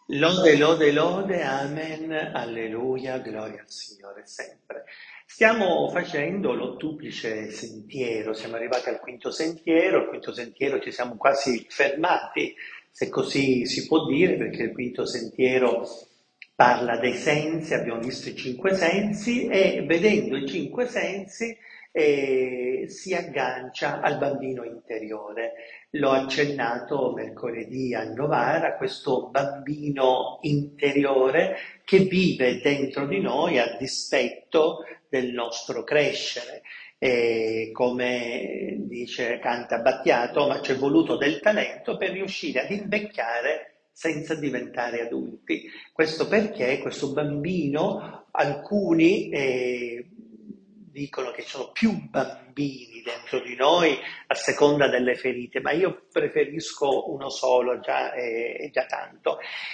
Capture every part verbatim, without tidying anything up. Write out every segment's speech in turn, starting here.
Lode, lode, lode, amen, alleluia, gloria al Signore sempre. Stiamo facendo l'ottuplice sentiero, siamo arrivati al quinto sentiero, al quinto sentiero ci siamo quasi fermati, se così si può dire, perché il quinto sentiero parla dei sensi, abbiamo visto i cinque sensi e vedendo i cinque sensi eh, si aggancia al bambino interiore. L'ho accennato mercoledì a Novara, questo bambino interiore che vive dentro di noi a dispetto del nostro crescere. E come dice, canta Battiato, ma c'è voluto del talento per riuscire ad invecchiare senza diventare adulti. Questo perché questo bambino, alcuni eh, dicono che ci sono più bambini dentro di noi a seconda delle ferite, ma io preferisco uno solo, già è, è già tanto.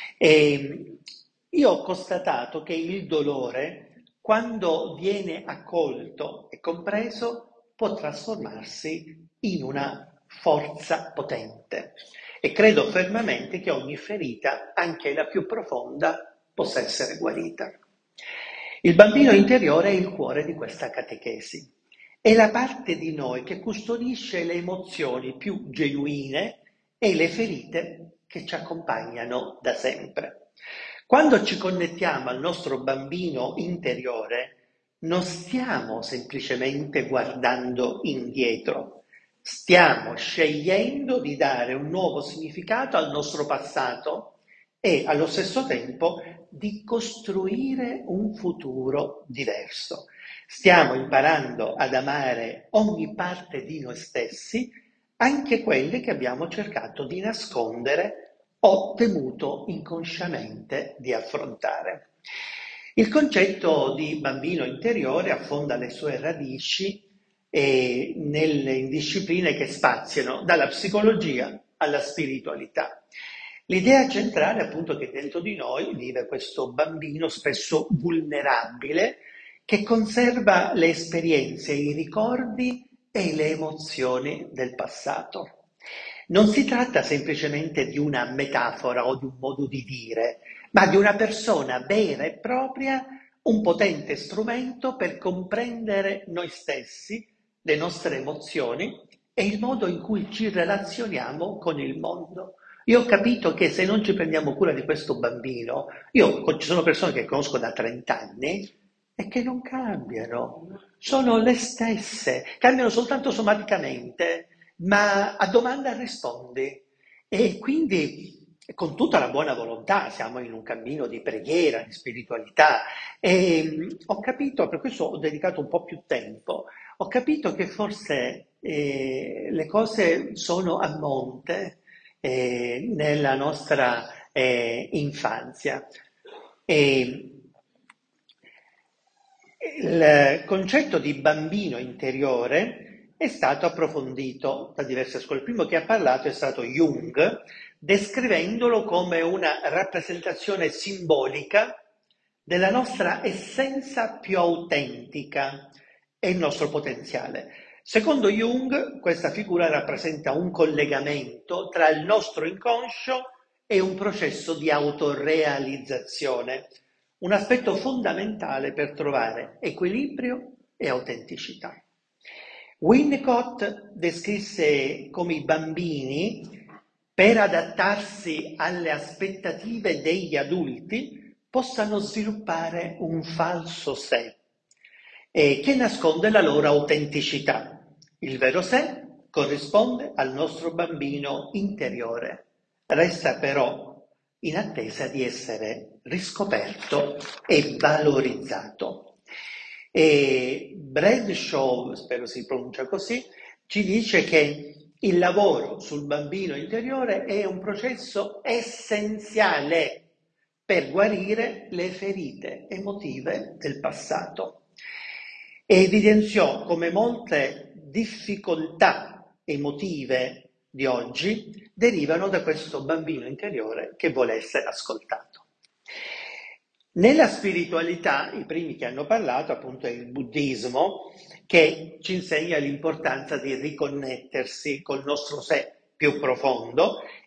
E io ho constatato che il dolore, quando viene accolto e compreso, può trasformarsi in una forza potente. E credo fermamente che ogni ferita, anche la più profonda, possa essere guarita. Il bambino interiore è il cuore di questa catechesi. È la parte di noi che custodisce le emozioni più genuine e le ferite che ci accompagnano da sempre. Quando ci connettiamo al nostro bambino interiore, non stiamo semplicemente guardando indietro, stiamo scegliendo di dare un nuovo significato al nostro passato e allo stesso tempo di costruire un futuro diverso. Stiamo imparando ad amare ogni parte di noi stessi, anche quelle che abbiamo cercato di nascondere o temuto inconsciamente di affrontare. Il concetto di bambino interiore affonda le sue radici eh, nelle discipline che spaziano dalla psicologia alla spiritualità. L'idea centrale è appunto che dentro di noi vive questo bambino spesso vulnerabile che conserva le esperienze, i ricordi e le emozioni del passato. Non si tratta semplicemente di una metafora o di un modo di dire, ma di una persona vera e propria, un potente strumento per comprendere noi stessi, le nostre emozioni e il modo in cui ci relazioniamo con il mondo. Io ho capito che se non ci prendiamo cura di questo bambino, io ci sono persone che conosco da trenta anni e che non cambiano, sono le stesse, cambiano soltanto somaticamente, ma a domanda rispondi. E quindi con tutta la buona volontà siamo in un cammino di preghiera, di spiritualità e mh, ho capito, per questo ho dedicato un po' più tempo, ho capito che forse eh, le cose sono a monte eh, nella nostra eh, infanzia. E il concetto di bambino interiore è stato approfondito da diverse scuole. Il primo che ha parlato è stato Jung, descrivendolo come una rappresentazione simbolica della nostra essenza più autentica e il nostro potenziale. Secondo Jung, questa figura rappresenta un collegamento tra il nostro inconscio e un processo di autorealizzazione, un aspetto fondamentale per trovare equilibrio e autenticità. Winnicott descrisse come i bambini, per adattarsi alle aspettative degli adulti, possano sviluppare un falso sé eh, che nasconde la loro autenticità. Il vero sé corrisponde al nostro bambino interiore, resta però in attesa di essere riscoperto e valorizzato. E Bradshaw, spero si pronuncia così, ci dice che il lavoro sul bambino interiore è un processo essenziale per guarire le ferite emotive del passato. E evidenziò come molte difficoltà emotive di oggi derivano da questo bambino interiore che vuole essere ascoltato. Nella spiritualità, i primi che hanno parlato appunto è il buddismo, che ci insegna l'importanza di riconnettersi col nostro sé più profondo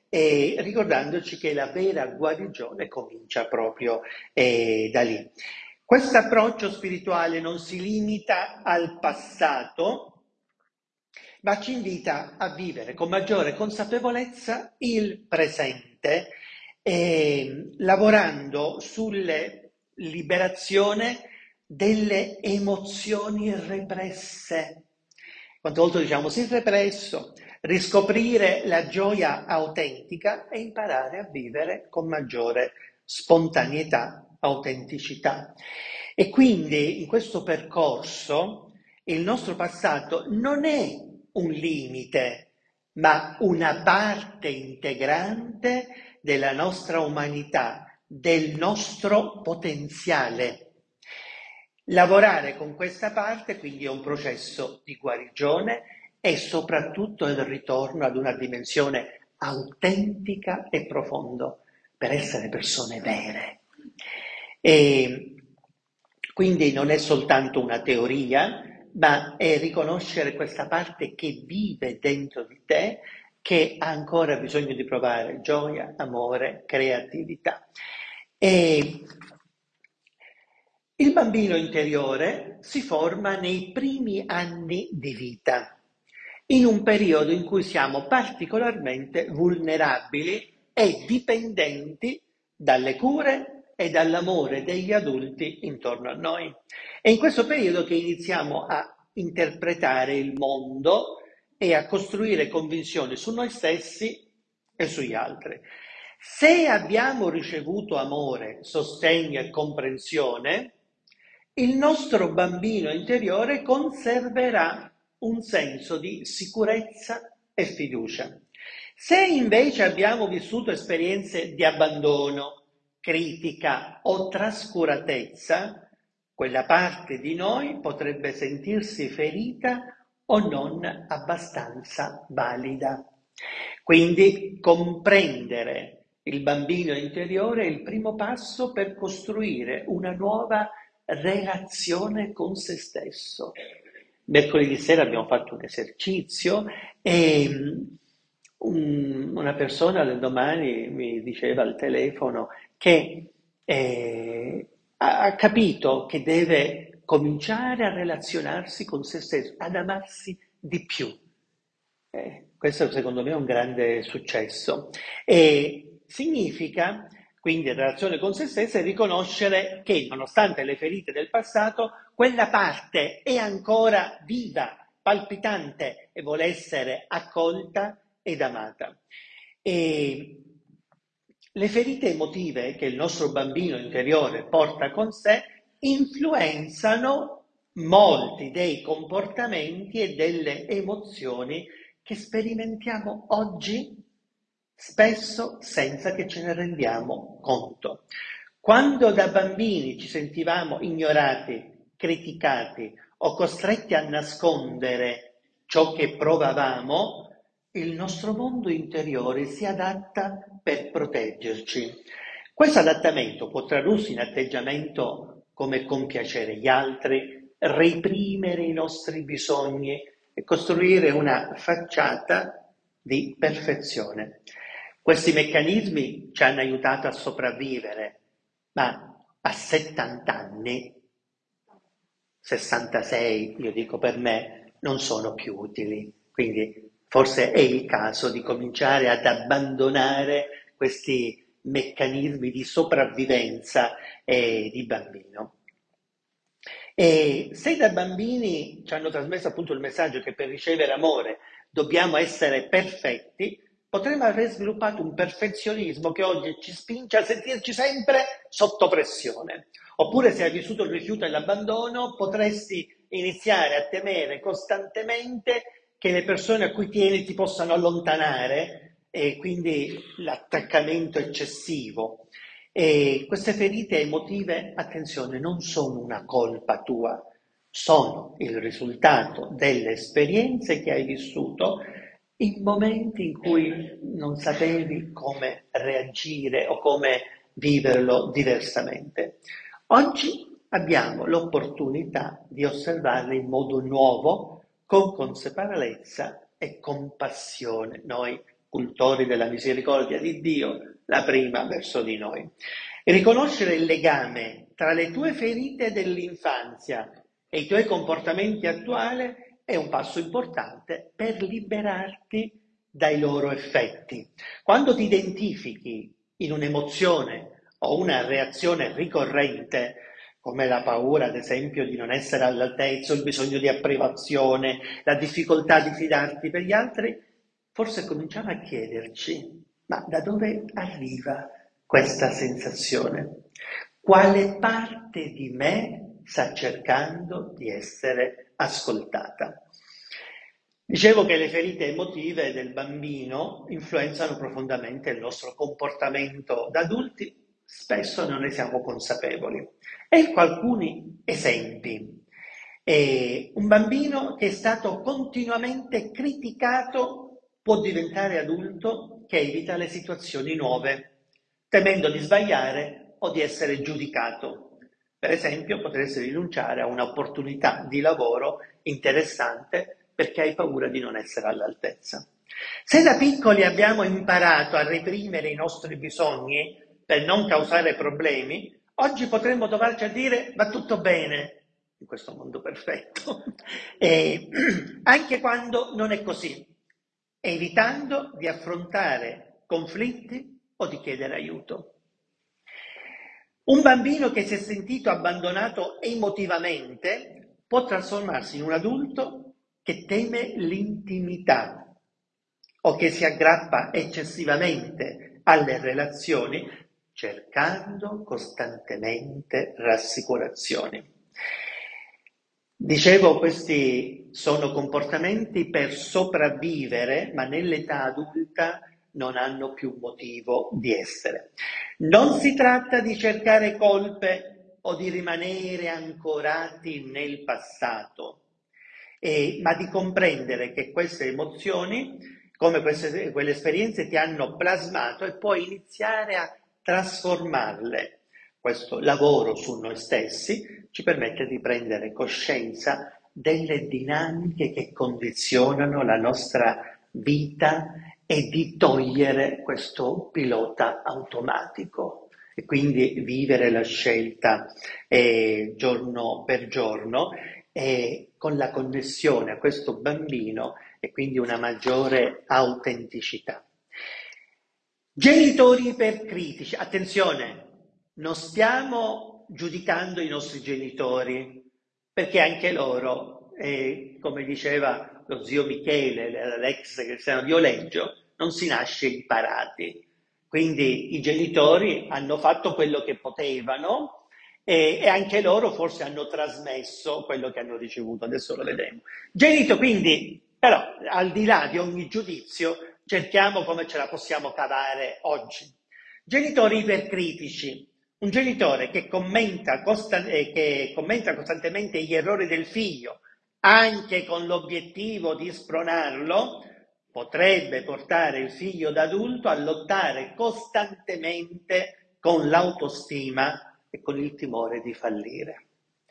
e ricordandoci che la vera guarigione comincia proprio eh, da lì. Questo approccio spirituale non si limita al passato, ma ci invita a vivere con maggiore consapevolezza il presente, eh, lavorando sulla liberazione delle emozioni represse. Quante volte diciamo sì represso, riscoprire la gioia autentica e imparare a vivere con maggiore spontaneità, autenticità. E quindi in questo percorso il nostro passato non è un limite, ma una parte integrante della nostra umanità, del nostro potenziale. Lavorare con questa parte quindi è un processo di guarigione e soprattutto il ritorno ad una dimensione autentica e profonda per essere persone vere. E quindi non è soltanto una teoria, ma è riconoscere questa parte che vive dentro di te, che ha ancora bisogno di provare gioia, amore, creatività. E il bambino interiore si forma nei primi anni di vita, in un periodo in cui siamo particolarmente vulnerabili e dipendenti dalle cure e dall'amore degli adulti intorno a noi. È in questo periodo che iniziamo a interpretare il mondo e a costruire convinzioni su noi stessi e sugli altri. Se abbiamo ricevuto amore, sostegno e comprensione, il nostro bambino interiore conserverà un senso di sicurezza e fiducia. Se invece abbiamo vissuto esperienze di abbandono, critica o trascuratezza, quella parte di noi potrebbe sentirsi ferita o non abbastanza valida. Quindi comprendere il bambino interiore è il primo passo per costruire una nuova relazione con se stesso. Mercoledì sera abbiamo fatto un esercizio e un, una persona del domani mi diceva al telefono che eh, ha, ha capito che deve cominciare a relazionarsi con se stesso, ad amarsi di più. Eh, questo secondo me è un grande successo e significa quindi in relazione con se stessa riconoscere che nonostante le ferite del passato quella parte è ancora viva, palpitante e vuole essere accolta ed amata. E le ferite emotive che il nostro bambino interiore porta con sé influenzano molti dei comportamenti e delle emozioni che sperimentiamo oggi, spesso senza che ce ne rendiamo conto. Quando da bambini ci sentivamo ignorati, criticati o costretti a nascondere ciò che provavamo, il nostro mondo interiore si adatta per proteggerci. Questo adattamento può tradursi in atteggiamento come compiacere gli altri, reprimere i nostri bisogni e costruire una facciata di perfezione. Questi meccanismi ci hanno aiutato a sopravvivere, ma a settanta anni, sessantasei, io dico per me, non sono più utili. Quindi forse è il caso di cominciare ad abbandonare questi meccanismi di sopravvivenza eh, di bambino. E se da bambini ci hanno trasmesso appunto il messaggio che per ricevere amore dobbiamo essere perfetti, potremmo aver sviluppato un perfezionismo che oggi ci spinge a sentirci sempre sotto pressione. Oppure se hai vissuto il rifiuto e l'abbandono, potresti iniziare a temere costantemente che le persone a cui tieni ti possano allontanare e quindi l'attaccamento eccessivo. E queste ferite emotive, attenzione, non sono una colpa tua, sono il risultato delle esperienze che hai vissuto in momenti in cui non sapevi come reagire o come viverlo diversamente. Oggi abbiamo l'opportunità di osservarle in modo nuovo, con consapevolezza e compassione, noi cultori della misericordia di Dio, la prima verso di noi. E riconoscere il legame tra le tue ferite dell'infanzia e i tuoi comportamenti attuali è un passo importante per liberarti dai loro effetti. Quando ti identifichi in un'emozione o una reazione ricorrente, come la paura, ad esempio, di non essere all'altezza, il bisogno di approvazione, la difficoltà di fidarti per gli altri, forse cominciamo a chiederci, ma da dove arriva questa sensazione? Quale parte di me sta cercando di essere ascoltata? Dicevo che le ferite emotive del bambino influenzano profondamente il nostro comportamento da adulti, spesso non ne siamo consapevoli. Ecco alcuni esempi. Eh, un bambino che è stato continuamente criticato può diventare adulto che evita le situazioni nuove, temendo di sbagliare o di essere giudicato. Per esempio, potresti rinunciare a un'opportunità di lavoro interessante perché hai paura di non essere all'altezza. Se da piccoli abbiamo imparato a reprimere i nostri bisogni per non causare problemi, oggi potremmo trovarci a dire va tutto bene in questo mondo perfetto, e, anche quando non è così, evitando di affrontare conflitti o di chiedere aiuto. Un bambino che si è sentito abbandonato emotivamente può trasformarsi in un adulto che teme l'intimità o che si aggrappa eccessivamente alle relazioni cercando costantemente rassicurazioni. Dicevo, questi sono comportamenti per sopravvivere, ma nell'età adulta non hanno più motivo di essere. Non si tratta di cercare colpe o di rimanere ancorati nel passato, eh, ma di comprendere che queste emozioni, come queste, quelle esperienze, ti hanno plasmato e puoi iniziare a trasformarle. Questo lavoro su noi stessi ci permette di prendere coscienza delle dinamiche che condizionano la nostra vita e di togliere questo pilota automatico e quindi vivere la scelta eh, giorno per giorno e con la connessione a questo bambino e quindi una maggiore autenticità. Genitori ipercritici, attenzione, non stiamo giudicando i nostri genitori, perché anche loro, eh, come diceva lo zio Michele, l'ex cristiano Violeggio, non si nasce imparati. Quindi i genitori hanno fatto quello che potevano e, e anche loro forse hanno trasmesso quello che hanno ricevuto, adesso lo vedremo. Genito, quindi, però, al di là di ogni giudizio, cerchiamo come ce la possiamo cavare oggi. Genitori ipercritici. Un genitore che commenta, costa- eh, che commenta costantemente gli errori del figlio, anche con l'obiettivo di spronarlo, potrebbe portare il figlio da adulto a lottare costantemente con l'autostima e con il timore di fallire.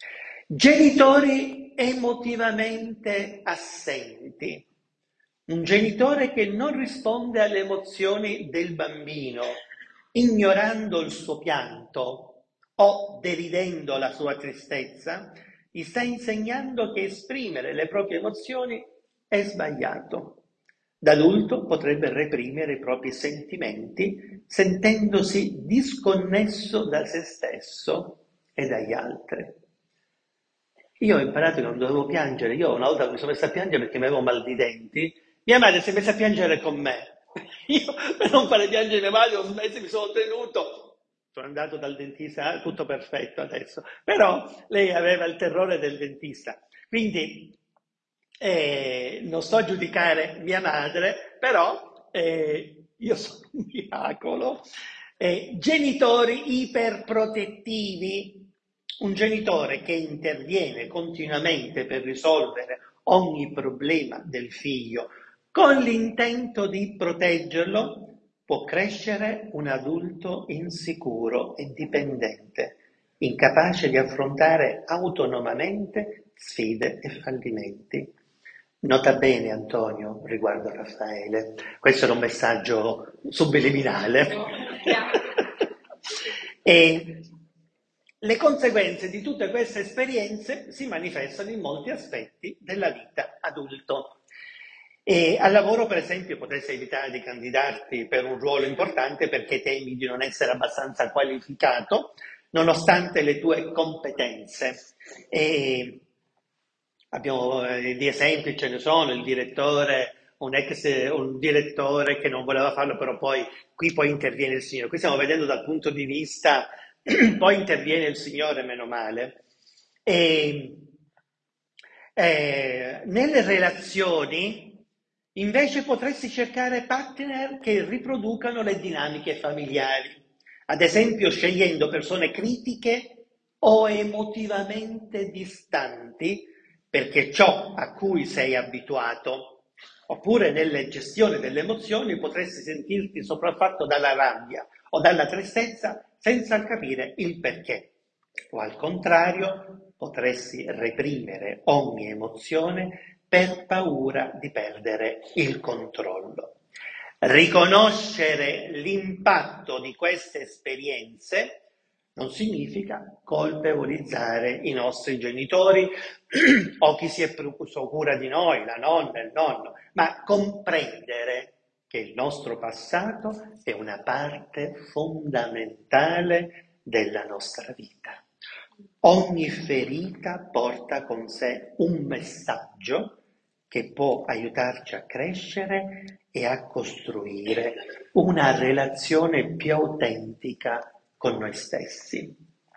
Genitori emotivamente assenti. Un genitore che non risponde alle emozioni del bambino, ignorando il suo pianto o deridendo la sua tristezza, gli sta insegnando che esprimere le proprie emozioni è sbagliato. Da adulto potrebbe reprimere i propri sentimenti sentendosi disconnesso da se stesso e dagli altri. Io ho imparato che non dovevo piangere. Io una volta mi sono messa a piangere perché mi avevo mal di denti. Mia madre si è messa a piangere con me. Io per non fare piangere mia madre ho smesso, mi sono tenuto. Sono andato dal dentista, tutto perfetto adesso. Però lei aveva il terrore del dentista. Quindi eh, non sto a giudicare mia madre, però eh, io sono un miracolo. Eh, genitori iperprotettivi. Un genitore che interviene continuamente per risolvere ogni problema del figlio con l'intento di proteggerlo può crescere un adulto insicuro e dipendente, incapace di affrontare autonomamente sfide e fallimenti. Nota bene, Antonio, riguardo a Raffaele, questo era un messaggio subliminale. E le conseguenze di tutte queste esperienze si manifestano in molti aspetti della vita adulto. E al lavoro, per esempio, potresti evitare di candidarti per un ruolo importante perché temi di non essere abbastanza qualificato, nonostante le tue competenze. E abbiamo eh, di esempi, ce ne sono, il direttore, un ex, un direttore che non voleva farlo, però poi qui poi interviene il Signore. Qui stiamo vedendo dal punto di vista, poi interviene il Signore, meno male. E, eh, nelle relazioni, invece, potresti cercare partner che riproducano le dinamiche familiari, ad esempio scegliendo persone critiche o emotivamente distanti, perché ciò a cui sei abituato, oppure nelle gestioni delle emozioni potresti sentirti sopraffatto dalla rabbia o dalla tristezza senza capire il perché, o al contrario potresti reprimere ogni emozione per paura di perdere il controllo. Riconoscere l'impatto di queste esperienze non significa colpevolizzare i nostri genitori o chi si è preso cura di noi, la nonna, il nonno, ma comprendere che il nostro passato è una parte fondamentale della nostra vita. Ogni ferita porta con sé un messaggio che può aiutarci a crescere e a costruire una relazione più autentica con noi stessi.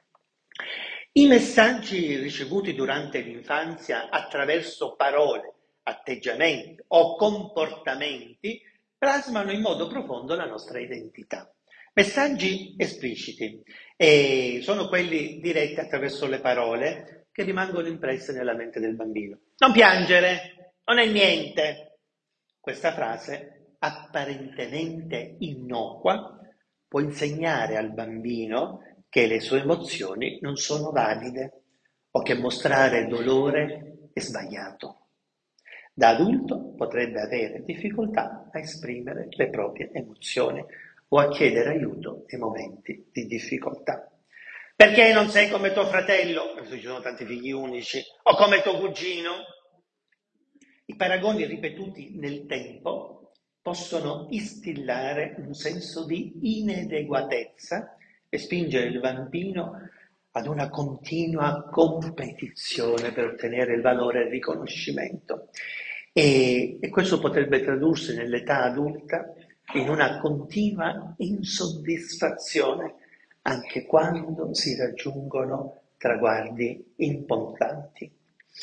I messaggi ricevuti durante l'infanzia attraverso parole, atteggiamenti o comportamenti plasmano in modo profondo la nostra identità. Messaggi espliciti e sono quelli diretti attraverso le parole che rimangono impresse nella mente del bambino. Non piangere, non è niente. Questa frase, apparentemente innocua, può insegnare al bambino che le sue emozioni non sono valide o che mostrare dolore è sbagliato. Da adulto potrebbe avere difficoltà a esprimere le proprie emozioni o a chiedere aiuto nei momenti di difficoltà. Perché non sei come tuo fratello, ci sono tanti figli unici, o come tuo cugino? I paragoni ripetuti nel tempo possono instillare un senso di inadeguatezza e spingere il bambino ad una continua competizione per ottenere il valore e il riconoscimento. E, e questo potrebbe tradursi nell'età adulta in una continua insoddisfazione anche quando si raggiungono traguardi importanti.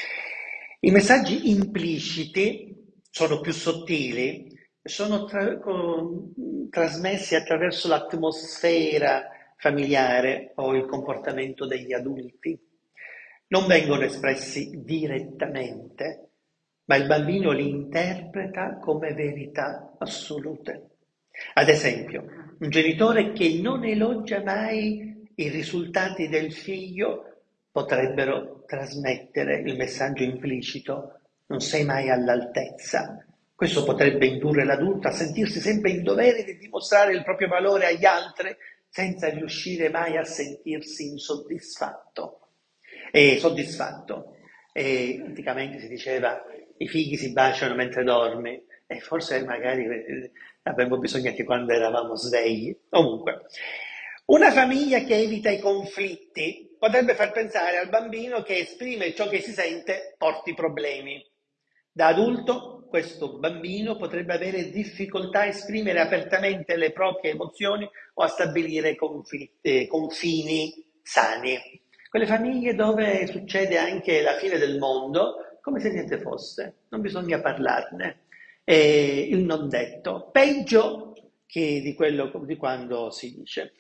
I messaggi impliciti sono più sottili, sono tra, con, trasmessi attraverso l'atmosfera familiare o il comportamento degli adulti. Non vengono espressi direttamente, ma il bambino li interpreta come verità assolute. Ad esempio, un genitore che non elogia mai i risultati del figlio potrebbero trasmettere il messaggio implicito: non sei mai all'altezza. Questo potrebbe indurre l'adulto a sentirsi sempre in dovere di dimostrare il proprio valore agli altri senza riuscire mai a sentirsi insoddisfatto. E soddisfatto. E anticamente si diceva i figli si baciano mentre dormi, e forse magari eh, avremmo bisogno anche quando eravamo svegli. Comunque, una famiglia che evita i conflitti potrebbe far pensare al bambino che esprime ciò che si sente porti problemi. Da adulto, questo bambino potrebbe avere difficoltà a esprimere apertamente le proprie emozioni o a stabilire conflitti, confini sani. Quelle famiglie dove succede anche la fine del mondo, come se niente fosse, non bisogna parlarne. È il non detto, peggio che di quello di quando si dice.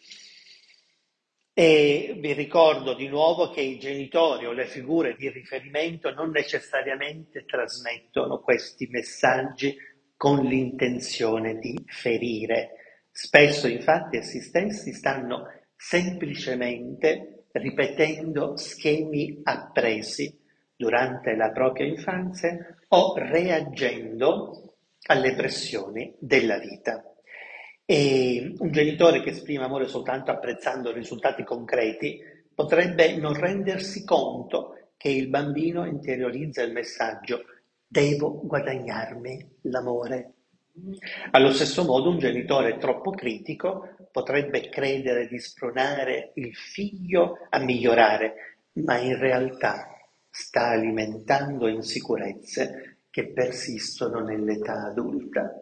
E vi ricordo di nuovo che i genitori o le figure di riferimento non necessariamente trasmettono questi messaggi con l'intenzione di ferire. Spesso infatti essi stessi stanno semplicemente ripetendo schemi appresi durante la propria infanzia o reagendo alle pressioni della vita. E un genitore che esprime amore soltanto apprezzando risultati concreti potrebbe non rendersi conto che il bambino interiorizza il messaggio: devo guadagnarmi l'amore. Allo stesso modo, un genitore troppo critico potrebbe credere di spronare il figlio a migliorare, ma in realtà sta alimentando insicurezze che persistono nell'età adulta.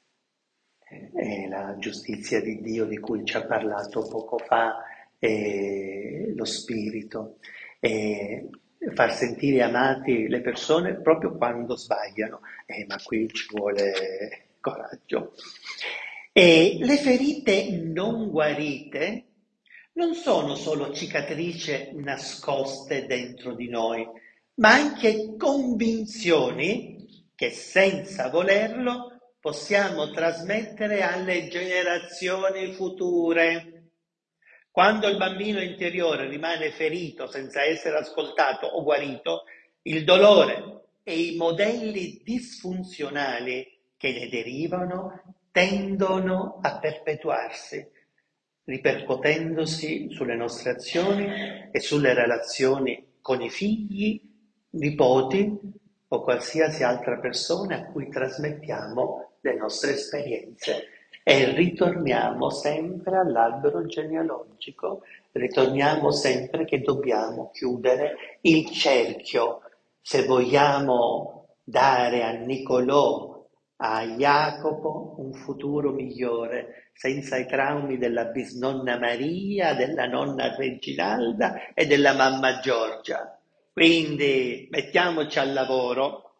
È la giustizia di Dio di cui ci ha parlato poco fa, è lo spirito, è far sentire amati le persone proprio quando sbagliano, eh, ma qui ci vuole coraggio. E le ferite non guarite non sono solo cicatrici nascoste dentro di noi, ma anche convinzioni che senza volerlo possiamo trasmettere alle generazioni future. Quando il bambino interiore rimane ferito senza essere ascoltato o guarito, il dolore e i modelli disfunzionali che ne derivano tendono a perpetuarsi, ripercuotendosi sulle nostre azioni e sulle relazioni con i figli, nipoti o qualsiasi altra persona a cui trasmettiamo le nostre esperienze. E ritorniamo sempre all'albero genealogico, ritorniamo sempre che dobbiamo chiudere il cerchio. Se vogliamo dare a Nicolò, a Jacopo, un futuro migliore, senza i traumi della bisnonna Maria, della nonna Reginalda e della mamma Giorgia. Quindi mettiamoci al lavoro.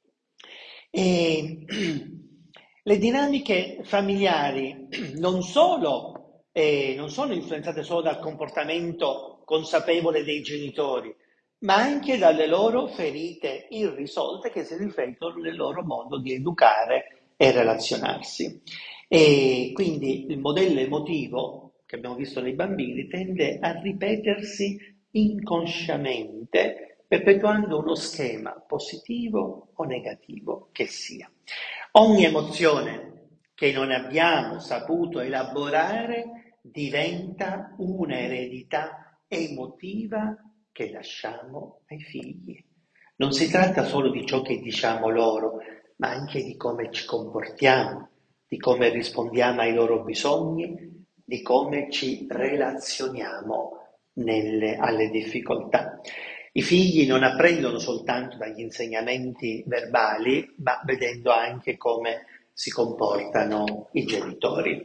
E le dinamiche familiari non solo eh, non sono influenzate solo dal comportamento consapevole dei genitori, ma anche dalle loro ferite irrisolte che si riflettono nel loro modo di educare e relazionarsi. E quindi il modello emotivo che abbiamo visto nei bambini tende a ripetersi inconsciamente, perpetuando uno schema positivo o negativo che sia. Ogni emozione che non abbiamo saputo elaborare diventa un'eredità emotiva che lasciamo ai figli. Non si tratta solo di ciò che diciamo loro, ma anche di come ci comportiamo, di come rispondiamo ai loro bisogni, di come ci relazioniamo nelle, alle difficoltà. I figli non apprendono soltanto dagli insegnamenti verbali, ma vedendo anche come si comportano i genitori.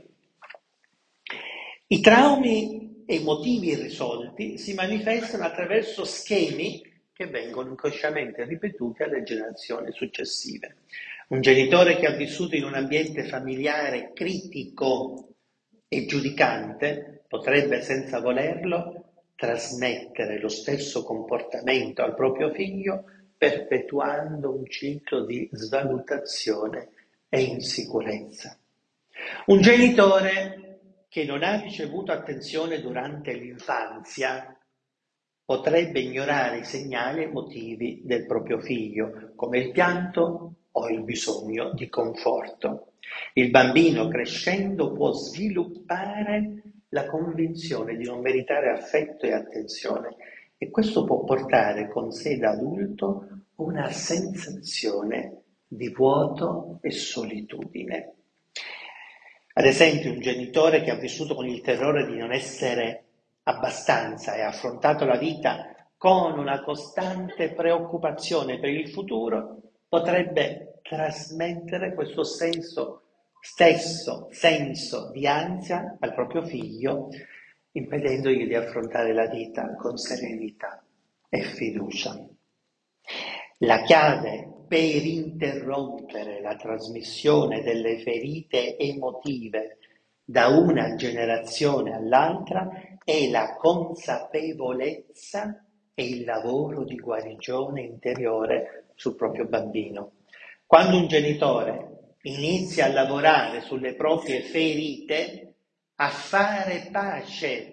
I traumi emotivi irrisolti si manifestano attraverso schemi che vengono inconsciamente ripetuti alle generazioni successive. Un genitore che ha vissuto in un ambiente familiare critico e giudicante potrebbe, senza volerlo, trasmettere lo stesso comportamento al proprio figlio, perpetuando un ciclo di svalutazione e insicurezza. Un genitore che non ha ricevuto attenzione durante l'infanzia potrebbe ignorare i segnali emotivi del proprio figlio, come il pianto o il bisogno di conforto. Il bambino crescendo può sviluppare la convinzione di non meritare affetto e attenzione, e questo può portare con sé da adulto una sensazione di vuoto e solitudine. Ad esempio, un genitore che ha vissuto con il terrore di non essere abbastanza e ha affrontato la vita con una costante preoccupazione per il futuro potrebbe trasmettere questo senso stesso senso di ansia al proprio figlio, impedendogli di affrontare la vita con serenità e fiducia. La chiave per interrompere la trasmissione delle ferite emotive da una generazione all'altra è la consapevolezza e il lavoro di guarigione interiore sul proprio bambino. Quando un genitore inizia a lavorare sulle proprie ferite, a fare pace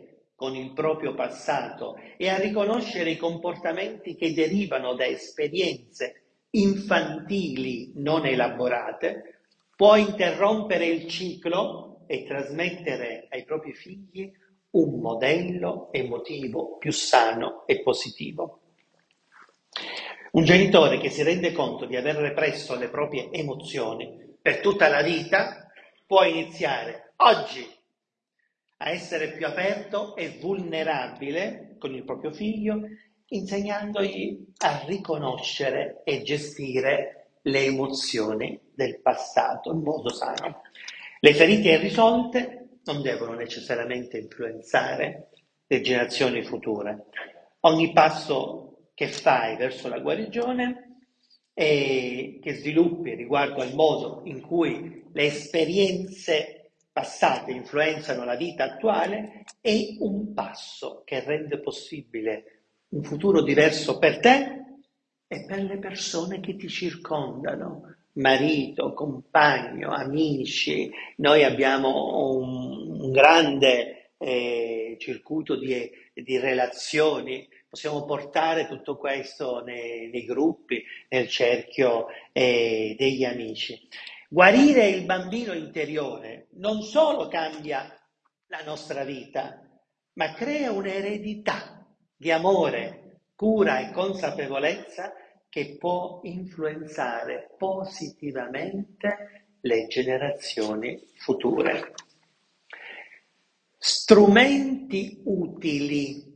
con il proprio passato e a riconoscere i comportamenti che derivano da esperienze infantili non elaborate, può interrompere il ciclo e trasmettere ai propri figli un modello emotivo più sano e positivo. Un genitore che si rende conto di aver represso le proprie emozioni per tutta la vita può iniziare oggi a essere più aperto e vulnerabile con il proprio figlio, insegnandogli a riconoscere e gestire le emozioni del passato in modo sano. Le ferite irrisolte non devono necessariamente influenzare le generazioni future. Ogni passo che fai verso la guarigione e che sviluppi riguardo al modo in cui le esperienze passate influenzano la vita attuale è un passo che rende possibile un futuro diverso per te e per le persone che ti circondano, marito, compagno, amici. Noi abbiamo un, un grande eh, circuito di, di relazioni, possiamo portare tutto questo nei, nei gruppi, nel cerchio eh, degli amici. Guarire il bambino interiore non solo cambia la nostra vita, ma crea un'eredità di amore, cura e consapevolezza che può influenzare positivamente le generazioni future. Strumenti utili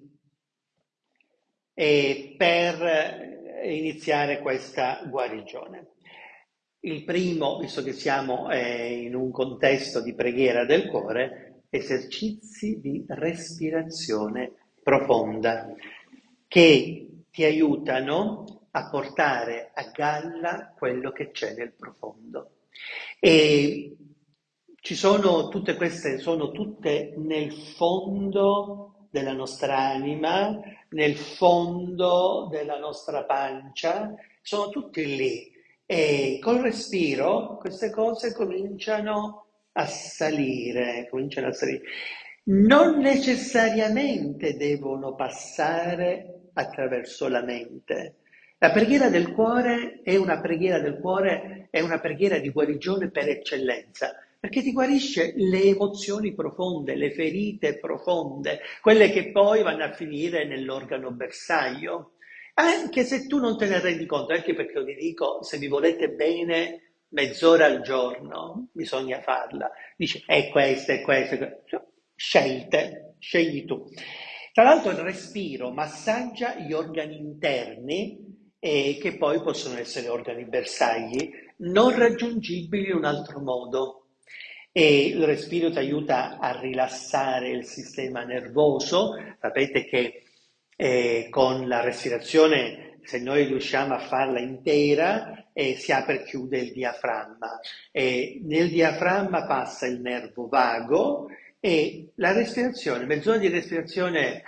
eh, per iniziare questa guarigione. Il primo, visto che siamo eh, in un contesto di preghiera del cuore, esercizi di respirazione profonda che ti aiutano a portare a galla quello che c'è nel profondo. E ci sono tutte queste, sono tutte nel fondo della nostra anima, nel fondo della nostra pancia, sono tutti lì. E col respiro queste cose cominciano a salire, cominciano a salire. Non necessariamente devono passare attraverso la mente. La preghiera del cuore è una preghiera del cuore, è una preghiera di guarigione per eccellenza, perché ti guarisce le emozioni profonde, le ferite profonde, quelle che poi vanno a finire nell'organo bersaglio. Anche se tu non te ne rendi conto, anche perché io vi dico, se vi volete bene, mezz'ora al giorno bisogna farla. Dice, è questo, è questo, è questo. Scelte, scegli tu. Tra l'altro il respiro massaggia gli organi interni, eh, che poi possono essere organi bersagli, non raggiungibili in un altro modo. E il respiro ti aiuta a rilassare il sistema nervoso. Sapete che eh, con la respirazione, se noi riusciamo a farla intera, eh, si apre e chiude il diaframma. E nel diaframma passa il nervo vago e la respirazione, mezz'ora di respirazione,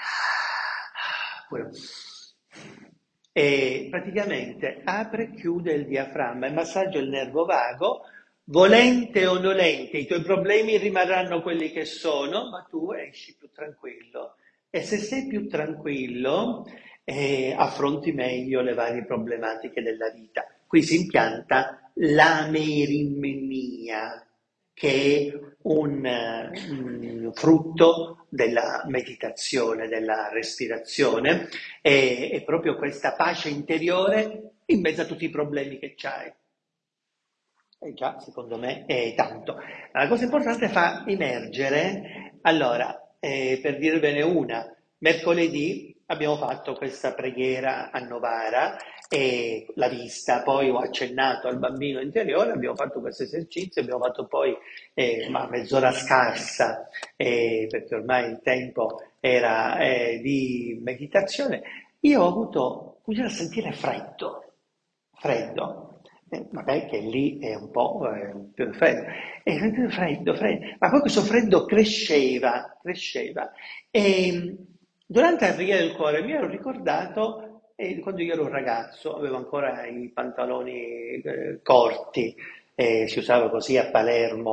e praticamente apre e chiude il diaframma e massaggia il nervo vago. Volente o nolente, i tuoi problemi rimarranno quelli che sono, ma tu esci più tranquillo. E se sei più tranquillo, eh, affronti meglio le varie problematiche della vita. Qui si impianta l'amerimnia, che è un, un frutto della meditazione, della respirazione, è, è proprio questa pace interiore in mezzo a tutti i problemi che c'hai. E già, secondo me, è tanto. La cosa importante è far emergere, allora, eh, per dirvene una, mercoledì abbiamo fatto questa preghiera a Novara e la vista, poi ho accennato al bambino interiore, abbiamo fatto questo esercizio, abbiamo fatto poi eh, ma mezz'ora scarsa, eh, perché ormai il tempo era eh, di meditazione. Io ho avuto, cominciato a sentire freddo, freddo. Eh, magari che lì è un po' eh, più freddo, e freddo, freddo, freddo, ma poi questo freddo cresceva, cresceva. E durante la preghiera del cuore mi ero ricordato, eh, quando io ero un ragazzo, avevo ancora i pantaloni eh, corti, eh, si usava così a Palermo,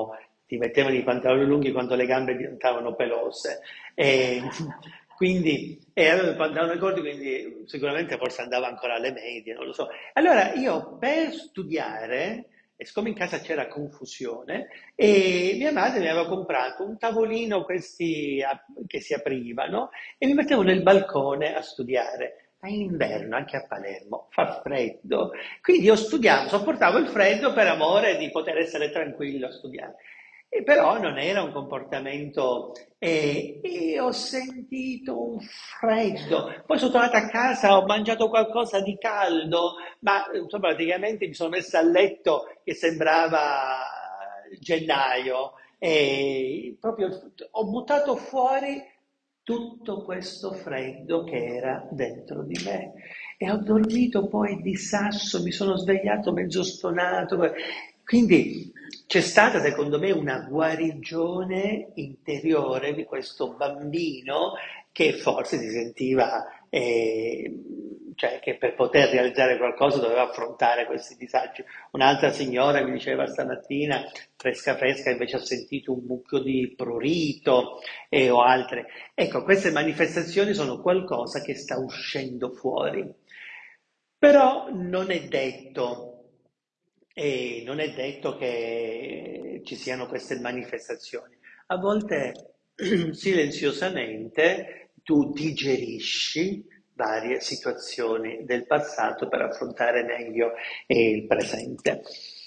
ti mettevano i pantaloni lunghi quando le gambe diventavano pelose. E, quindi, e avevo i pantaloni corti, quindi sicuramente forse andava ancora alle medie, non lo so. Allora io per studiare, e siccome in casa c'era confusione, e mia madre mi aveva comprato un tavolino questi a- che si aprivano e mi mettevo nel balcone a studiare. Ma in inverno, anche a Palermo, fa freddo. Quindi io studiavo, sopportavo il freddo per amore di poter essere tranquillo a studiare. E però non era un comportamento e, e ho sentito un freddo. Poi sono tornata a casa, ho mangiato qualcosa di caldo, ma insomma, praticamente mi sono messa a letto che sembrava gennaio e proprio ho buttato fuori tutto questo freddo che era dentro di me. E ho dormito poi di sasso, mi sono svegliato mezzo stonato. Quindi c'è stata, secondo me, una guarigione interiore di questo bambino che forse si sentiva, eh, cioè che per poter realizzare qualcosa doveva affrontare questi disagi. Un'altra signora mi diceva stamattina, fresca fresca, invece ha sentito un mucchio di prurito e o altre. Ecco, queste manifestazioni sono qualcosa che sta uscendo fuori. Però non è detto, e non è detto che ci siano queste manifestazioni. A volte silenziosamente tu digerisci varie situazioni del passato per affrontare meglio eh, il presente.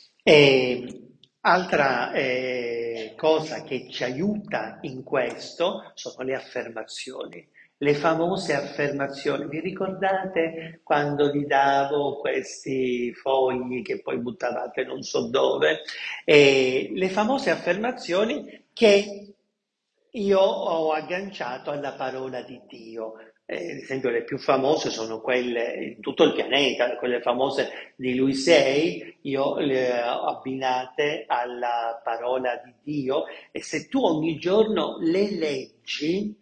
E altra eh, cosa che ci aiuta in questo sono le affermazioni. Le famose affermazioni, vi ricordate quando vi davo questi fogli che poi buttavate non so dove? E le famose affermazioni che io ho agganciato alla parola di Dio. Eh, ad esempio, le più famose sono quelle in tutto il pianeta, quelle famose di Louis sei, io le ho abbinate alla parola di Dio e se tu ogni giorno le leggi,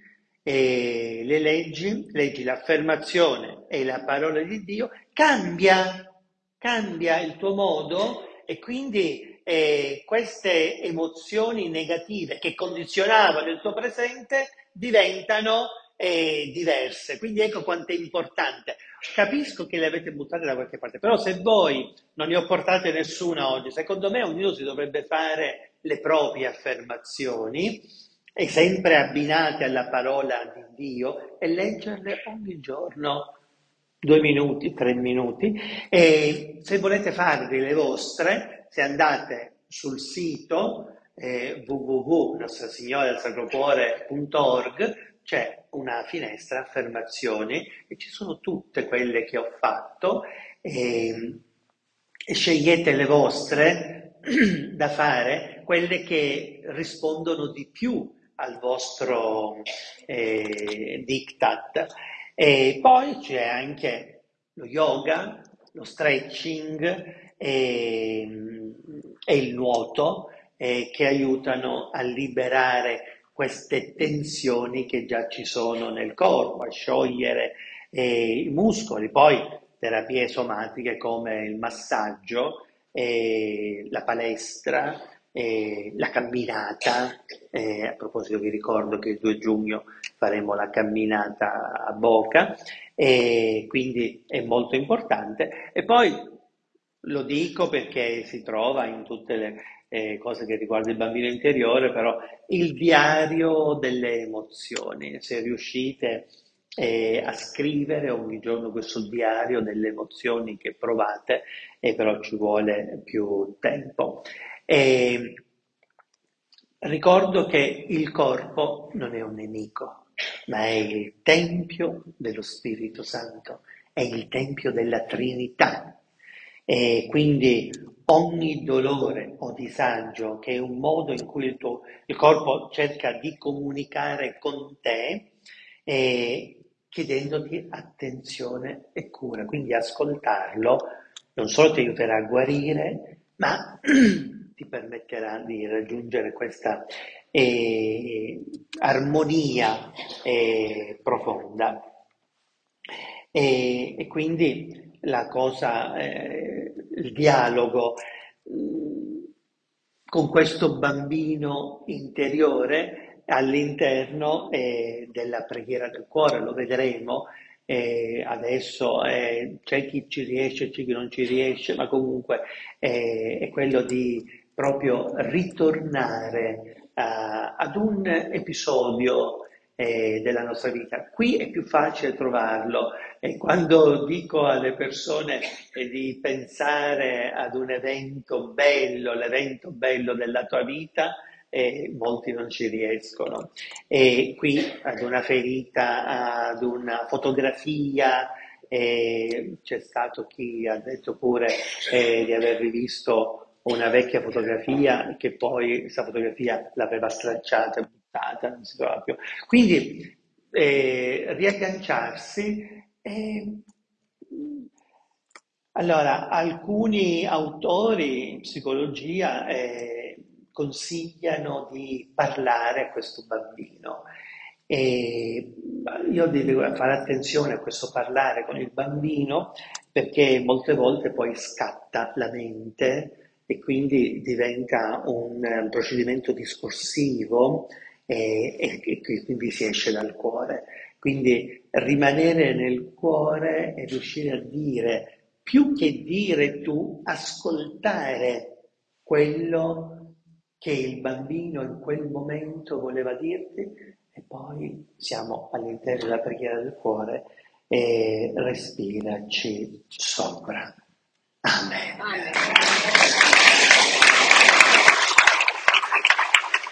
e le leggi, leggi l'affermazione e la parola di Dio, cambia, cambia il tuo modo e quindi eh, queste emozioni negative che condizionavano il tuo presente diventano eh, diverse. Quindi ecco quanto è importante. Capisco che le avete buttate da qualche parte, però se voi non ne ho portate nessuna oggi, secondo me ognuno si dovrebbe fare le proprie affermazioni e sempre abbinate alla parola di Dio e leggerle ogni giorno, due minuti, tre minuti. E se volete farvi le vostre, se andate sul sito eh, w w w punto nostra signora del sacro cuore punto org c'è una finestra affermazioni e ci sono tutte quelle che ho fatto e, e scegliete le vostre da fare, quelle che rispondono di più al vostro eh, diktat. E poi c'è anche lo yoga, lo stretching e, e il nuoto eh, che aiutano a liberare queste tensioni che già ci sono nel corpo, a sciogliere eh, i muscoli. Poi terapie somatiche come il massaggio, eh, la palestra, eh, la camminata. Eh, a proposito vi ricordo che il due giugno faremo la camminata a Boca e quindi è molto importante. E poi lo dico perché si trova in tutte le eh, cose che riguardano il bambino interiore, però il diario delle emozioni, se riuscite eh, a scrivere ogni giorno questo diario delle emozioni che provate, e però ci vuole più tempo. E ricordo che il corpo non è un nemico, ma è il tempio dello Spirito Santo, è il tempio della Trinità. E quindi ogni dolore o disagio, che è un modo in cui il, tuo, il corpo cerca di comunicare con te, eh, chiedendoti attenzione e cura. Quindi ascoltarlo non solo ti aiuterà a guarire, ma ti permetterà di raggiungere questa eh, armonia eh, profonda. E, e quindi la cosa, eh, il dialogo, mh, con questo bambino interiore all'interno eh, della preghiera del cuore, lo vedremo. Eh, adesso eh, c'è chi ci riesce, c'è chi non ci riesce, ma comunque eh, è quello di proprio ritornare a- ad un episodio eh, della nostra vita. Qui è più facile trovarlo e quando dico alle persone eh, di pensare ad un evento bello, l'evento bello della tua vita, eh, molti non ci riescono. E qui ad una ferita, ad una fotografia, eh, c'è stato chi ha detto pure eh, di aver rivisto una vecchia fotografia che poi questa fotografia l'aveva stracciata e buttata, non si trova più. Quindi eh, riagganciarsi. eh, allora, alcuni autori in psicologia eh, consigliano di parlare a questo bambino e io devo fare attenzione a questo parlare con il bambino perché molte volte poi scatta la mente e quindi diventa un, eh, procedimento discorsivo e, e- e quindi si esce dal cuore. Quindi rimanere nel cuore e riuscire a dire, più che dire tu, ascoltare quello che il bambino in quel momento voleva dirti e poi siamo all'interno della preghiera del cuore e respiraci sopra. Amen. Amen.